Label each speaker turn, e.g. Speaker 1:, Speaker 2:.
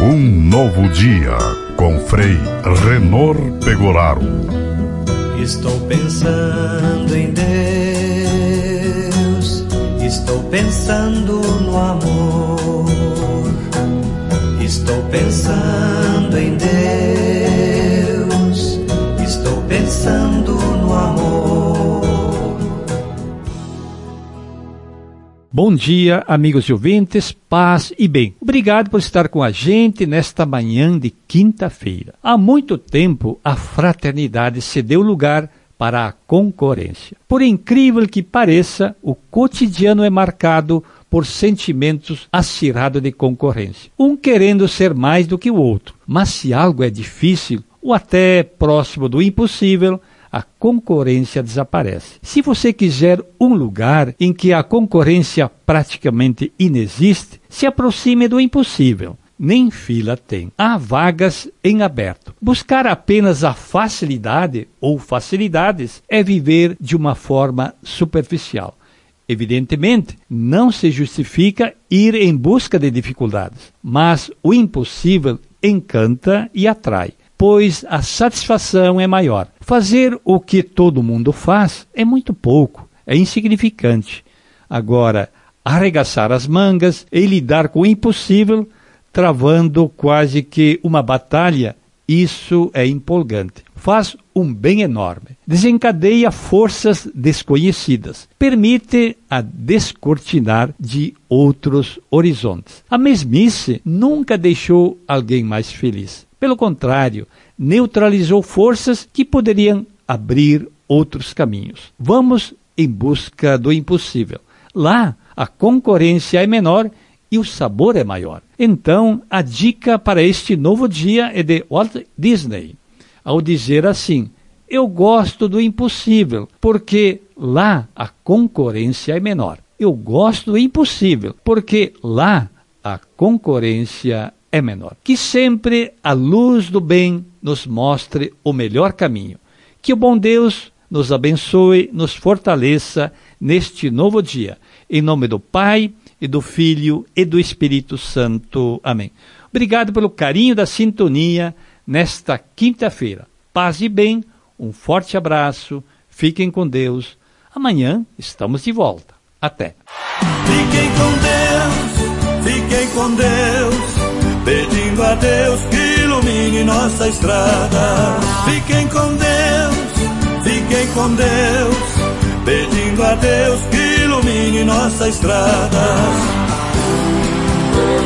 Speaker 1: Um novo dia com Frei Renor Pegoraro.
Speaker 2: Estou pensando em Deus, estou pensando no amor, estou pensando em Deus, estou pensando no amor.
Speaker 3: Bom dia, amigos e ouvintes, paz e bem. Obrigado por estar com a gente nesta manhã de quinta-feira. Há muito tempo, a fraternidade cedeu lugar para a concorrência. Por incrível que pareça, o cotidiano é marcado por sentimentos acirrados de concorrência. Um querendo ser mais do que o outro. Mas se algo é difícil, ou até próximo do impossível, a concorrência desaparece. Se você quiser um lugar em que a concorrência praticamente inexiste, se aproxime do impossível. Nem fila tem. Há vagas em aberto. Buscar apenas a facilidade ou facilidades é viver de uma forma superficial. Evidentemente, não se justifica ir em busca de dificuldades, mas o impossível encanta e atrai, pois a satisfação é maior. Fazer o que todo mundo faz é muito pouco, é insignificante. Agora, arregaçar as mangas e lidar com o impossível, travando quase que uma batalha, isso é empolgante. Faz um bem enorme. Desencadeia forças desconhecidas. Permite a descortinar de outros horizontes. A mesmice nunca deixou alguém mais feliz. Pelo contrário, neutralizou forças que poderiam abrir outros caminhos. Vamos em busca do impossível. Lá, a concorrência é menor e o sabor é maior. Então, a dica para este novo dia é de Walt Disney, ao dizer assim: eu gosto do impossível, porque lá a concorrência é menor. Eu gosto do impossível, porque lá a concorrência é menor. Que sempre a luz do bem nos mostre o melhor caminho. Que o bom Deus nos abençoe, nos fortaleça neste novo dia. Em nome do Pai, e do Filho e do Espírito Santo. Amém. Obrigado pelo carinho da sintonia nesta quinta-feira. Paz e bem, um forte abraço, fiquem com Deus. Amanhã estamos de volta. Até.
Speaker 2: Fiquem com Deus, pedindo a Deus que ilumine nossa estrada. Fiquem com Deus, pedindo a Deus que ilumine nossa estrada.